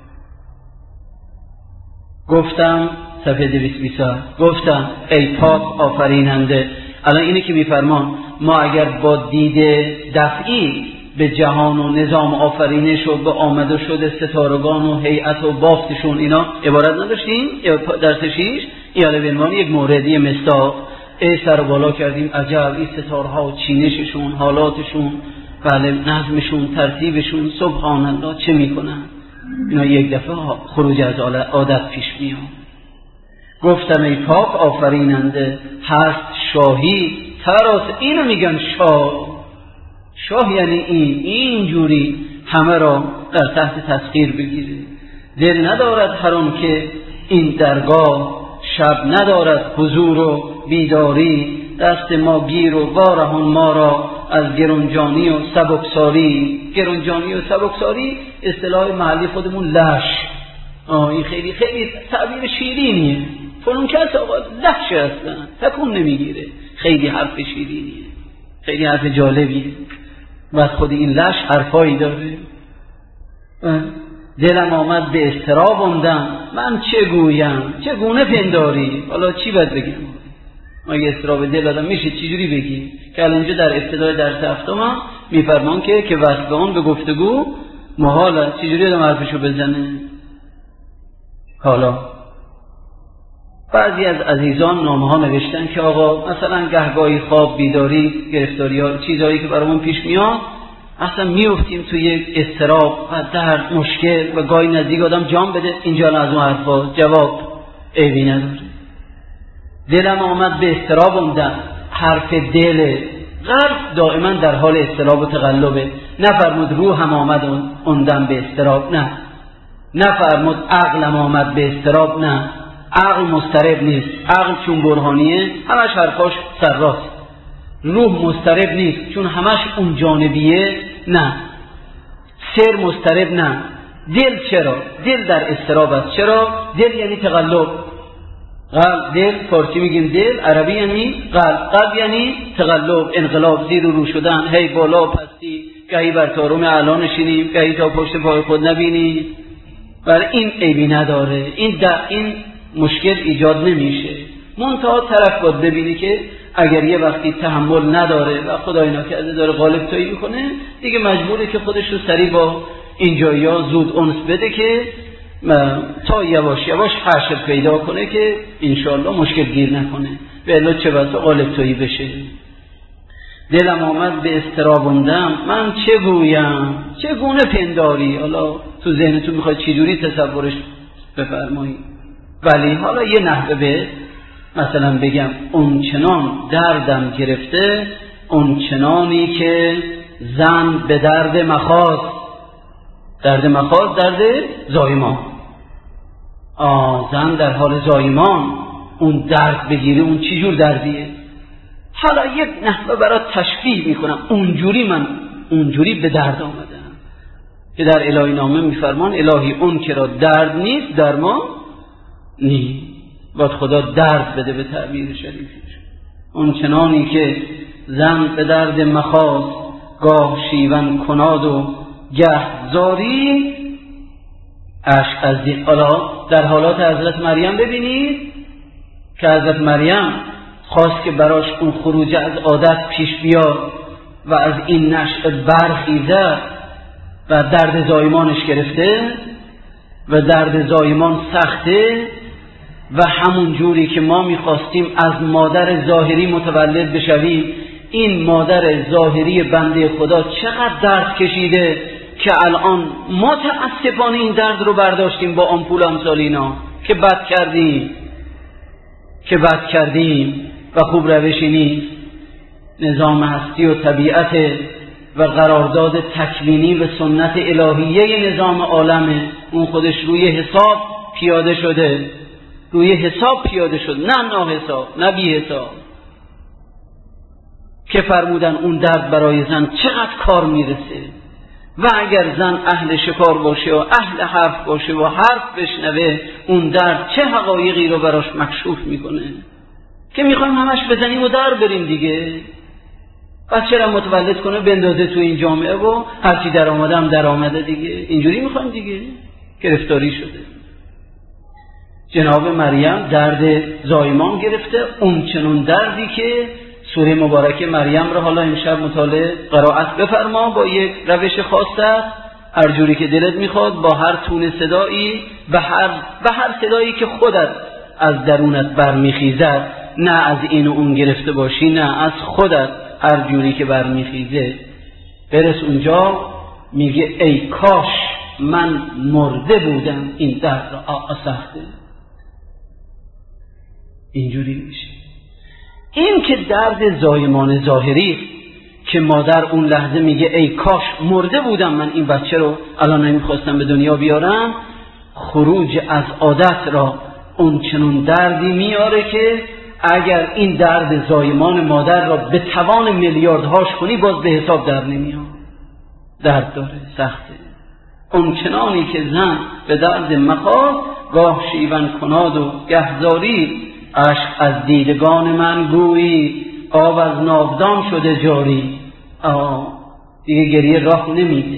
گفتم صفحه دویست و بیست گفتم ای پاک آفریننده. الان اینه که میفرمان ما اگر با دید دفعی به جهان و نظام آفرینش و به آمده شده ستارگان و هیئت و بافتشون اینا عبارت نداشتیم درس شیش، ایاله بنوان یک موردی مصداق ای سر بالا کردیم عجب این ستارها و چینششون، حالاتشون، بله نظمشون، ترتیبشون، سبحان الله چه میکنن. اینا یک دفعه خروج از عادت پیش میاد. گفتم ای پاک آفریننده هست شاهی تراس. اینو میگن شاه. شاه یعنی این اینجوری همه را در تحت تسخیر بگیره. دل ندارد هر آن که این درگاه، شب ندارد حضور و بیداری. دست ما گیر و وارهان ما را از گرانجانی و سبکساری. گرانجانی و سبکساری اصطلاح محلی خودمون لش آه این خیلی خیلی تعبیر شیرینیه، فلان کس آقا لحشه اصلا تکون نمیگیره، خیلی حرف شیرینیه، خیلی حرف جالبیه و از خود این لش حرفایی داره. دلم آمد به اضطراب اندم، من چه گویم چگونه پنداری. حالا چی باید بگم؟ اگه اضطراب دل آدم میشه چجوری بگی؟ که الان اینجا در ابتدای درس هفتم میفرمان که که وصل آن به گفتگو محاله. چجوری آدم حرفشو بزنه؟ حالا بعضی از عزیزان نامه ها نوشتن که آقا مثلا گهگاهی خواب، بیداری، گرفتاری ها، چیزهایی که برامون پیش میاد اصلا میافتیم توی یک اضطراب و درد، مشکل و گاهی نزدیک آدم جان بده. اینجا از اون حرفا جواب عیبی نداره. دلم آمد به اضطراب اندم، حرف دل قلب دائما در حال اضطراب و تقلبه. نفرمود روحم آمد اندم به اضطراب، نه. نفرمود عقلم آمد به اضطراب، نه. عقل مضطرب نیست، عقل چون برهانیه همش حرفاش سراست. روح مضطرب نیست چون همش اون جانبیه، نه. سر مضطرب نه. دل چرا؟ دل در اضطراب است. چرا؟ دل یعنی تقلب. قلب، دل، فارسی میگیم دل، عربی یعنی قلب. قلب یعنی تقلب، انقلاب، زیر و رو شدن، هی بالا و پستی، گاهی بر تارم اعلا نشینیم، گاهی تا پشت پای خود نبینیم. برای این عیبی نداره، این در این مشکل ایجاد نمیشه. منتها طرف باید ببینی که اگر یه وقتی تحمل نداره و خدای ناکرده داره غالب تایی میکنه، دیگه مجبوره که خودش رو سریع با اینجایی ها زود انس بده که تا یواش یواش حشر پیدا کنه که انشالله مشکل گیر نکنه، به الا چه بسا غالب تایی بشه. دلم آمد به اضطراب اندم، من چه گویم چگونه پنداری. حالا تو ذهنتون میخواد چجوری تصورش بفرمایید، ولی حالا یه نحوه به مثلا بگم اون چنان دردم گرفته، اون چنانی که زن به درد مخاض، درد مخاض درد زایمان، آه زن در حال زایمان اون درد بگیره، اون چی جور دردیه. حالا یک نحوه برای تشبیه میکنم، اونجوری من اونجوری به درد آمدم که در الهی نامه میفرمان الهی اون که را درد نیست درمان نیست. باید خدا درد بده به تعبیر شریفش. اون چنانی که زن به درد مخاض گاه شیون کناد و گه زاری عشق از دید. حالا در حالات حضرت مریم ببینید که حضرت مریم خواست که براش اون خروج از عادت پیش بیاد و از این نشأ برخیزد و درد زایمانش گرفته و درد زایمان سخته و همون جوری که ما میخواستیم از مادر ظاهری متولد بشویم، این مادر ظاهری بنده خدا چقدر درد کشیده که الان متاسفانه این درد رو برداشتیم با آمپول امثال اینا که بد کردیم که بد کردیم و خوب روشی نیست. نظام هستی و طبیعت و قرارداد تکوینی و سنت الهیه نظام عالمه، اون خودش روی حساب پیاده شده، روی حساب پیاده شد، نه ناحساب، نه بی حساب، که فرمودن اون درد برای زن چقدر کار میرسه و اگر زن اهل شکار باشه و اهل حرف باشه و حرف بشنوه، اون درد چه حقایقی رو براش مکشوف میکنه که میخوایم همش بزنیم و در بریم دیگه. پس چرا متولد کنه بندازه تو این جامعه و هرچی در آمده هم در آمده دیگه، اینجوری میخوایم دیگه. گرفتاری شده. جناب مریم درد زایمان گرفته، اون چنون دردی که سوره مبارکه مریم رو حالا امشب مطالعه قرائت بفرما با یک روش خاصه، هر جوری که دلت میخواد، با هر تون صدایی، به هر به هر صدایی که خودت از درونت برمیخیزد، نه از این و اون گرفته باشی، نه از خودت، هر جوری که برمیخیزه. برس اونجا میگه ای کاش من مرده بودم این درد را آسخته. اینجوری میشه. این که درد زایمان ظاهری که مادر اون لحظه میگه ای کاش مرده بودم من این بچه رو الان نمیخواستم به دنیا بیارم، خروج از عادت را اون چنون دردی میاره که اگر این درد زایمان مادر را به توان میلیاردهاش کنی باز به حساب در نمیاد. درد داره، سخته. اون چنانی که زن به درد مخاض، گاه شیون کناد و گهزاری. اشک از دیدگان من گویی، آب از ناودان شده جاری. آه دیگه گریه راه نمیده.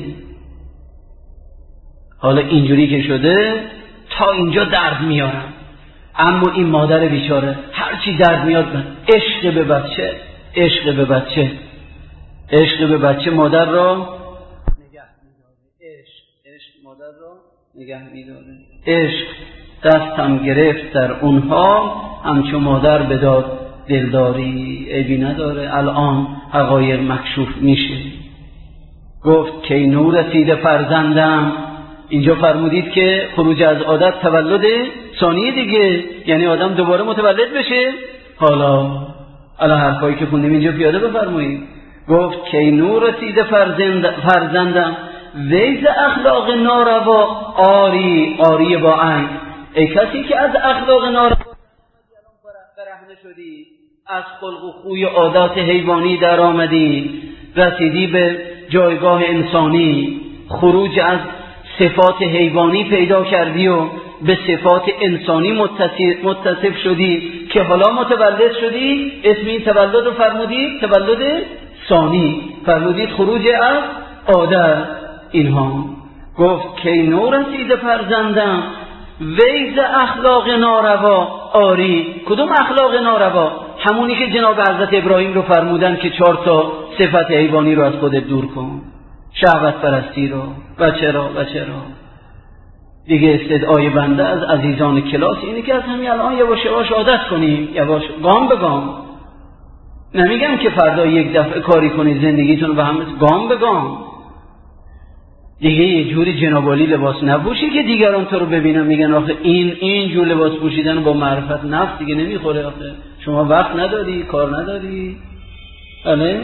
حالا اینجوری که شده تا اینجا درد میارم، اما این مادر بیچاره هرچی درد میاد من عشق به بچه، عشق به بچه، عشق به بچه مادر را نگه میداره. عشق عشق مادر را نگه میداره. عشق دستم گرفت در اونها، همچون مادر بداد دلداری. عیبی نداره، الان حقایق مکشوف میشه. گفت کی نور رسیده فرزندم. اینجا فرمودید که خروج از عادت تولد ثانیه دیگه، یعنی آدم دوباره متولد بشه. حالا الان حرفایی که خوندیم اینجا پیاده بفرمایید. گفت کی نور رسیده فرزند فرزندم، ویز اخلاق ناروا آری. آری با عین. ای کسی که از اخلاق ناروا برهنه شدی، از خلق و خوی عادات حیوانی در آمدی، رسیدی به جایگاه انسانی، خروج از صفات حیوانی پیدا کردی و به صفات انسانی متصف شدی که حالا متولد شدی. اسم این تولد رو فرمودید تولد ثانی، فرمودید خروج از عادت. اینها گفت که نور رسیده فرزندم، ویز اخلاق ناروا آری. کدوم اخلاق ناروا؟ همونی که جناب حضرت ابراهیم رو فرمودن که چهار تا صفت حیوانی رو از خودت دور کن، شهوت پرستی رو. و چرا و چرا دیگه استدعای بنده از عزیزان کلاس اینه که از همین الان یواش یواش عادت کنیم، یواش گام به گام. نمیگم که فردا یک دفعه کاری کنید زندگیتون رو به هم، گام به گام. دیگه یه جوری جنابالی لباس نپوشی که دیگران تو رو ببینن میگن آخه این این جور لباس پوشیدن با معرفت نفس دیگه نمیخوره. آخه شما وقت نداری، کار نداری. بله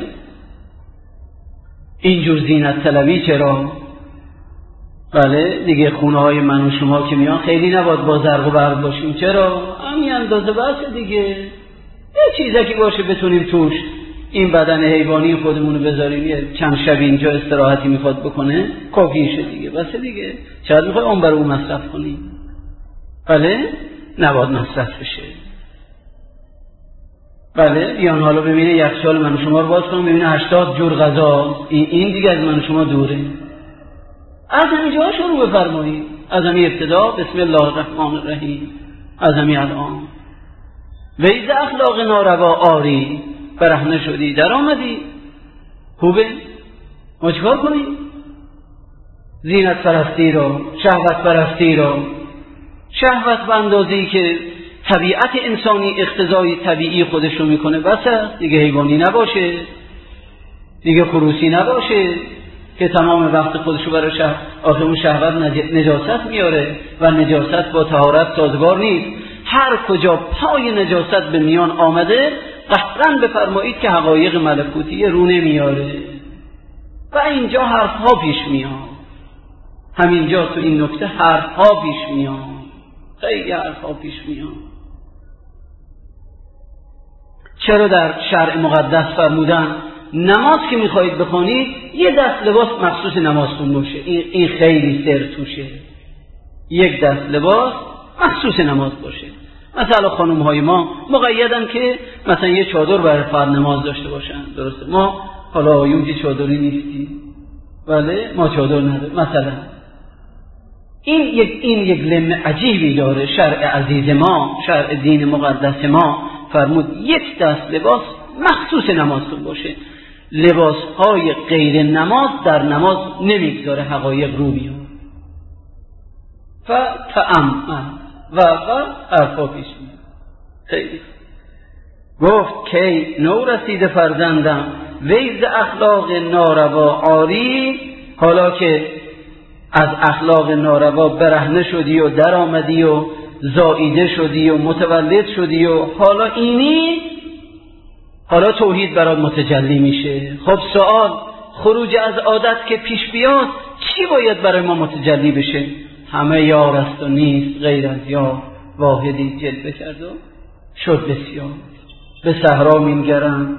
اینجور زینت طلبی چرا؟ بله دیگه خونه های من و شما که میان خیلی نباید با زرق و برق باشیم. چرا؟ همین اندازه بسه دیگه. یه چیزی که باشه بتونیم توش این بدن حیوانی خودمونو بذاریم، یه چند شب اینجا استراحتی میخواد بکنه کافیشه دیگه، بسه دیگه. شاید میخواد اون برای اون مصرف کنیم. بله نباید مصرف بشه. بله بیان حالا ببینه یخچال من و شما رو باز کنم ببینه هشتاد جور غذا، این, این دیگه از من و شما دوره. از همین جا شروع بفرمایید، از همین ابتدا. بسم الله الرحمن الرحیم. از همین الان ویز اخلاق ناروا آری. برهنه شدی، در آمدی. خوبه؟ ما چکار کنی؟ زینت پرستی رو، شهوت پرستی رو، شهوت بندازی که طبیعت انسانی اقتضای طبیعی خودش رو میکنه، بس دیگه حیوانی نباشه، دیگه خروسی نباشه که تمام وقت خودشو برای شهوت. آخه اون شهوت نجاست میاره و نجاست با طهارت سازگار نیست. هر کجا پای نجاست به میان آمده قطعاً بفرمایید که حقایق ملکوتی رو نمیاره و اینجا حرفها پیش میاد. همینجا تو این نکته حرفها پیش میاد، خیلی حرفها پیش میاد. چرا در شرع مقدس فرمودن نماز که میخواهید بخونید یه دست لباس مخصوص نمازتون باشه؟ این, این خیلی سر توشه. یک دست لباس مخصوص نماز باشه. مثلا خانم های ما مقیدن که مثلا یه چادر برای فرض نماز داشته باشن. درسته ما حالا آیون که چادری نیستی، بله ما چادر نداره مثلا. این یک این یک لم عجیبی داره شرع عزیز ما، شرع دین مقدس ما. فرمود یک دست لباس مخصوص نمازتون باشه. لباس های غیر نماز در نماز نمیگذاره حقایق رو بیاد. فتأمل و و حرفا پیش میاد. خیلی گفت کی نو رسیده فرزندم، ویز اخلاق ناروا آری. حالا که از اخلاق ناروا برهنه شدی و در آمدی و زاییده شدی و متولد شدی و حالا اینی، حالا توحید برات متجلی میشه. خب سوال، خروج از عادت که پیش بیاد چی باید برای ما متجلی بشه؟ همه یار است و نیست غیر از یار، واحدی جلوه کرد و شد بسیار. به صحرا مینگرم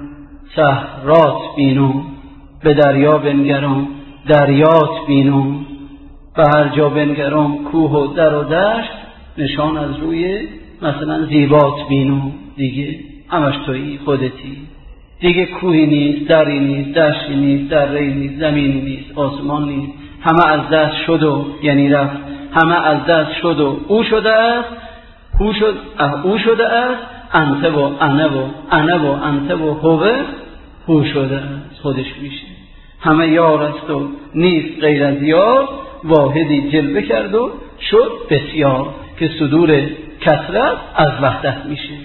صحرات بینم، به دریا بنگرم دریات بینم. به هر جا بنگرم کوه و در و دشت، نشان از روی مثلا زیبات بینو، دیگه همش تویی، خودتی دیگه، کوهی نیست، دری نیست، دشتی نیست، دره‌ای نیست، زمینی نیست، آسمان نیست، همه از دست شد و یعنی رفت، همه از دست شد و او شده است، او شد او شده است، انت و انا و انا و انت و هو هو شده است، خودش میشه، همه یار است و نیست غیر از یار، واحدی جلوه کرد و شد بسیار، که صدور کثرت از وحدت میشه.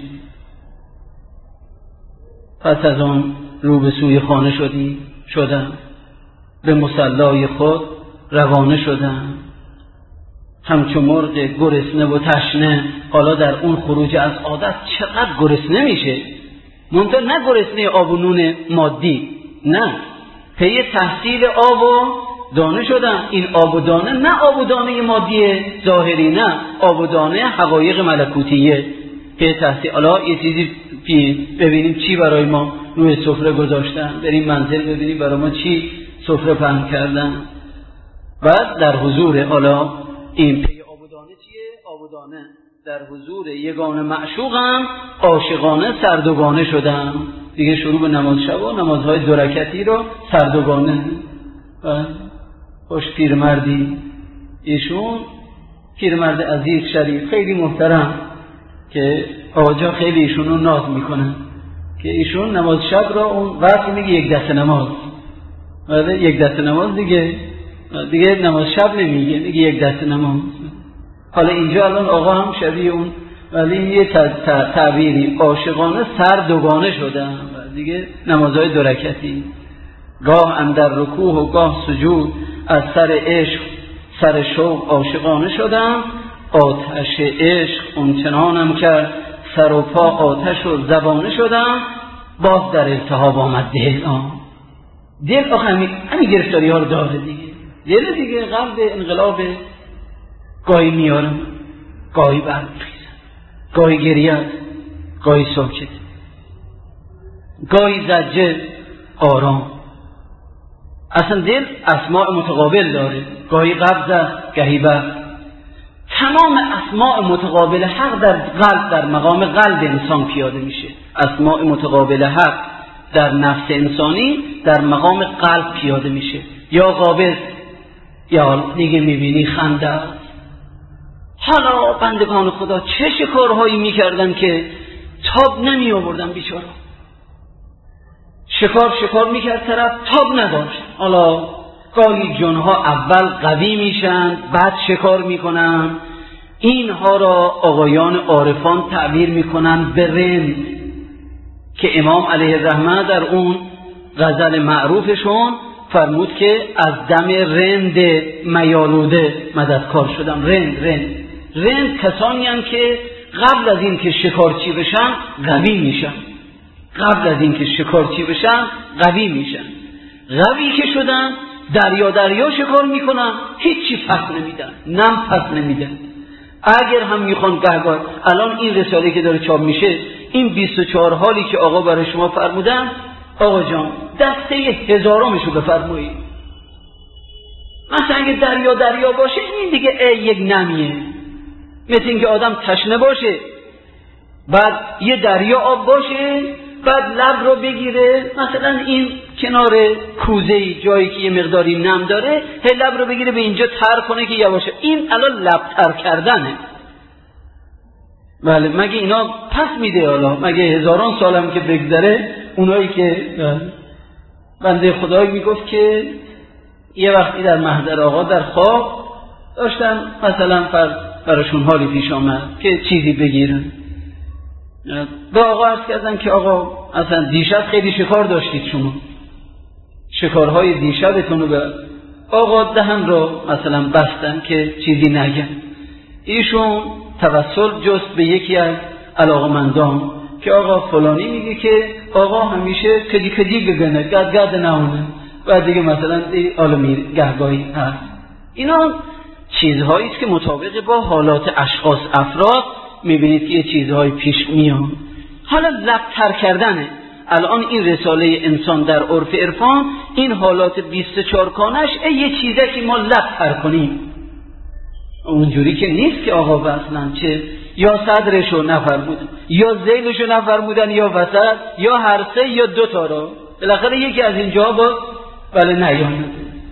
پس از آن رو به سوی خانه شدی شدم، به مصلای خود روانه شدم، همچون مرغ گرسنه و تشنه. حالا در اون خروج از عادت چقدر گرسنه میشه، منتها نه گرسنه آب و نون مادی، نه، پی تحصیل آب و دانه شدم. این آب و دانه نه آب و دانه مادی ظاهری، نه، آب و دانه حقایق ملکوتیه، پی تحصیل. حالا یه چیزی ببینیم چی برای ما روی سفره گذاشتن، بریم منزل ببینیم برای ما چی سفره پهن کردن. بعد در حضور، حالا این پی آب و دانه چیه؟ آب و دانه در حضور یگانه معشوقم، عاشقانه سردوگانه شدم. دیگه شروع به نماز شب و نمازهای دو رکعتی رو سردوگانه. خوش پیرمردی، ایشون پیرمرد عزیز شریف خیلی محترم که آجا خیلی ایشونو ناز میکنن که ایشون نماز شب را اون وقت میگه یک دست نماز، ولی یک دست نماز دیگه دیگه نماز شب نمیگه، میگه یک دست نماز. حالا اینجا الان آقا هم شبیه اون، ولی یه تعبیری عاشقانه سر دوگانه شدن، دیگه نمازهای دو رکعتی، گاه اندر رکوع و گاه سجود، از سر عشق سر شوق عاشقانه شدم، آتش عشق اونچنانم کرد سر و پا آتش و زبانه شدم، باز در التهاب آمد دل. دل آخه همین همین گرفتاری ها رو داره دیگه، دل دیگه قلب انقلاب، گاهی میارم گاهی برمیخیزم، گاهی گریه گاهی ساکت، گاهی زجه آرام. اصلا دل اسماء متقابل داره، گاهی قبضه گاهی بر. تمام اسماء متقابل حق در قلب، در مقام قلب انسان پیاده میشه. اسماء متقابل حق در نفس انسانی در مقام قلب پیاده میشه. یا قابض، یا دیگه میبینی خنده. حالا بندگان خدا چه شکارهایی میکردن که تاب نمی آوردن بیچاره. شکار شکار میکرد طرف تاب نداشت. حالا گاهی جنها اول قوی میشن بعد شکار میکنن. اینها را آقایان عارفان تعبیر میکنن به رند، که امام علیه الرحمه در اون غزل معروفشون فرمود که از دم رند میالوده مددکار شدم. رند رند رند کسانی هم که قبل از این که شکارچی بشن قوی میشن، قبل از این که شکارچی بشن قوی میشن. قوی که شدن دریا دریا شکار میکنن، هیچی پس نمیدن، نم پس نمیدن. اگر هم میخوان گهگاه، الان این رساله که داره چاپ میشه، این بیست و چهار حالی که آقا برای شما فرمودن، آقا جان دسته هزارامشو بفرمایید. مثلا اگه دریا دریا باشه این دیگه ای یک نمیه، مثل اینکه آدم تشنه باشه بعد یه دریا آب باشه بعد لب رو بگیره، مثلا این کنار کوزه‌ای جایی که یه مقداری نم داره هی لب رو بگیره به اینجا تر کنه که یواشه. این الان لب تر کردنه. بله مگه اینا پس میده؟ حالا مگه هزاران سالم که بگذره، اونایی که بنده خدایی میگفت که یه وقتی در محضر آقا در خواب داشتم مثلا براشون حالی پیش آمد که چیزی بگیرن، به آقا عرض کردن که آقا اصلا دیشب خیلی شکار داشتید شما، شکارهای دیشبتون رو به آقا دهن رو مثلا بستن که چیزی نگن. ایشون توسل جست به یکی از علاقمندان که آقا فلانی میگه که آقا همیشه کدی کدی بگنه گد گد نهونه، بعد دیگه مثلا عالمی گهگاهی هست. اینا چیزهایی است که مطابق با حالات اشخاص افراد میبینید که یه چیزهای پیش میان. حالا لب تر کردنه. الان این رساله انسان در عرف عرفان این حالات بیست و چهار کانش یه چیزه که ما لب تر کنیم، اونجوری که نیست که آقا اصلا چه یا صدرشو نفرمودن یا ذیلشو نفرمودن یا وسط یا هر سه یا دو تا رو، بالاخره یکی از اینجا با بله نیامده.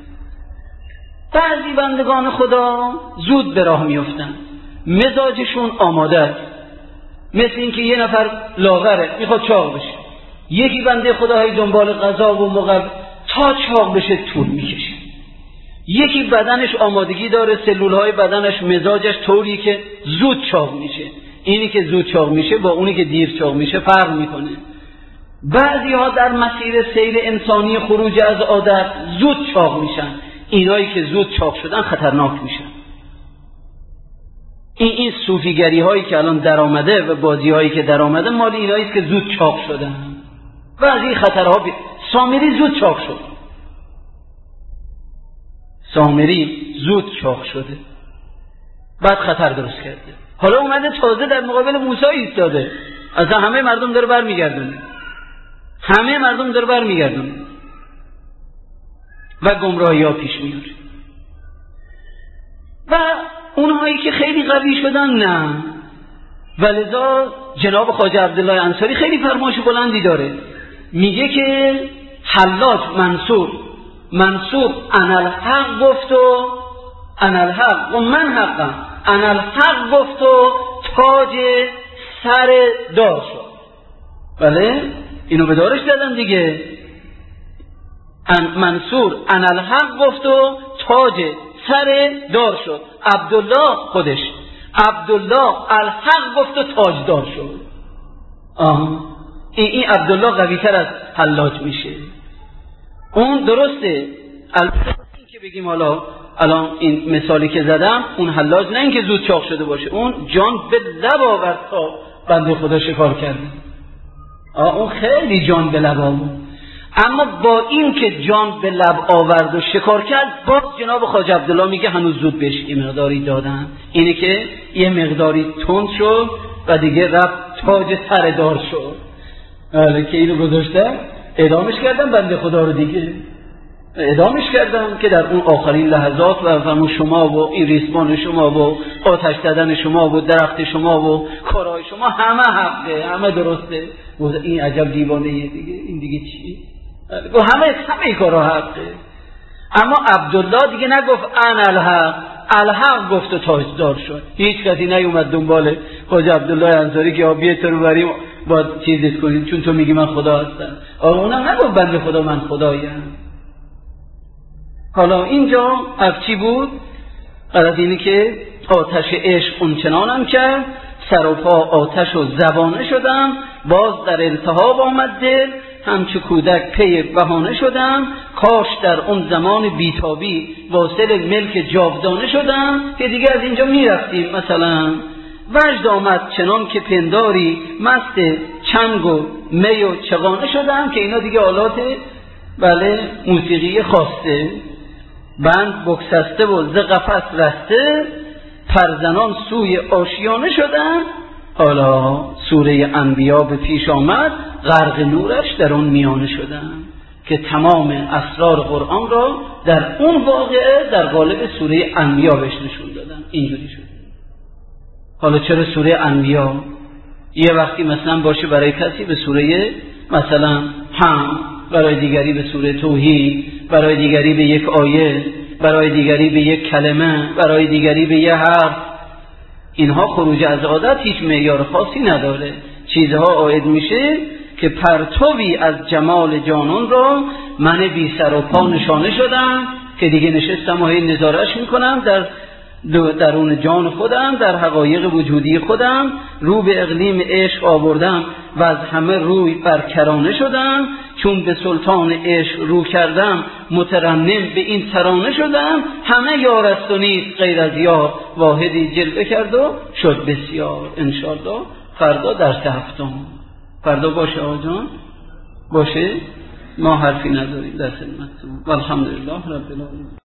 بعضی بندگان خدا زود به راه میافتن، مزاجشون آماده است، مثل اینکه یه نفر لاغره میخواد چاق بشه، یکی بنده خداهای دنبال غذا و مقب تا چاق بشه طول میکشه. یکی بدنش آمادگی داره، سلولهای بدنش مزاجش طوری که زود چاق میشه. اینی که زود چاق میشه با اونی که دیر چاق میشه فرق میکنه. بعضی ها در مسیر سیر انسانی خروج از عادت زود چاق میشن، اینایی که زود چاق شدن خطرناک میشن. این این صوفیگری هایی که الان در آمده و بازی هایی که در آمده مال اینایی که زود چاق شدن و از این خطرها بی... سامری زود چاق شد، سامری زود چاق شده بعد خطر درست کرده، حالا اومده تازه در مقابل موسی ایستاده، اصلا همه مردم داره بر میگردونه، همه مردم داره بر میگردونه و گمراهی ها پیش میاره. و اونهایی که خیلی قوی شدن نه. ولذا جناب خواجه عبدالله انصاری خیلی فرمایش بلندی داره، میگه که حلاج منصور منصور انالحق گفت و انالحق و من حقم، انالحق گفت و تاج سر دار شد. بله اینو به دارش دادن دیگه. منصور انالحق گفت و تاج سر دار شد. عبدالله خودش عبدالله الحق گفت و تاجدار شد. آها این, این عبدالله قوی تر از حلاج میشه. اون درسته، البته این که بگیم حالا الان این مثالی که زدم اون حلاج نه اینکه زود چاق شده باشه، اون جان به لب آورد تا بنده خدا شکار کرده. آه اون خیلی جان به لب آورد، اما با این که جان به لب آورد و شکار کرد باز جناب خواجه عبدالله میگه هنوز زود بهش یه مقداری دادن، اینه که یه مقداری تند شد و دیگه رفت تاج سر دار شد. حالا که اینو گذاشتن اعدامش کردن بنده خدا رو دیگه، اعدامش کردن که در اون آخرین لحظات و فرمون شما و این ریسمان شما و آتش زدن شما و درخت شما و کارهای شما همه حقه، همه درسته. این عجب دیوانه یه دیگه، این دیگه چی؟ و همه همه کارها حقه. اما عبدالله دیگه نگفت ان الحق، الحق گفت و تاجدار شد. هیچ کسی نیومد دنبال خواجه عبدالله انصاری که آبیه تو رو بریم با چیزت کنید چون تو میگی من خدا هستم. آره اونم نگفت بنده خدا من خدایم. حالا اینجا از چی بود؟ قرار اینه که آتش عشق اونچنانم کرد سر و پا آتش و زبانه شدم، باز در التهاب آمد دل همچو کودک پی بهانه شدم، کاش در اون زمان بیتابی واصل ملک جاودانه شدم. که دیگه از اینجا میرفتیم مثلا وجد آمد چنان که پنداری مست چنگ و می و چغانه شدم، که اینا دیگه آلات بله موسیقی خواسته، بند بکسسته و ز قفس رسته، پرزنان سوی آشیانه شدن. حالا سوره انبیا به پیش آمد، غرق نورش در اون میانه شدن که تمام اسرار قرآن را در اون واقعه در قالب سوره انبیا بهش نشون دادن. اینجوری شد. حالا چرا سوره انبیا؟ یه وقتی مثلا باشه برای کسی به سوره مثلا هم، برای دیگری به سوره توحید، برای دیگری به یک آیه، برای دیگری به یک کلمه، برای دیگری به یک حرف. اینها خروج از عادت هیچ معیار خاصی نداره، چیزها عاید میشه که پرتوی از جمال جانان را من بی سر و پا نشانه شدم، که دیگه نشستم و هی نظارش میکنم در درون جان خودم، در حقایق وجودی خودم، رو به اقلیم عشق آوردم و از همه روی برکرانه شدم، چون به سلطان عشق رو کردم مترنم به این ترانه شدم، همه یار است و نیست غیر از یار، واحدی جلوه کرد و شد بسیار. انشاءالله فردا درس هفتم، فردا باشه آجان باشه، ما حرفی نداریم در خدمتتون. والحمدلله رب العالمین.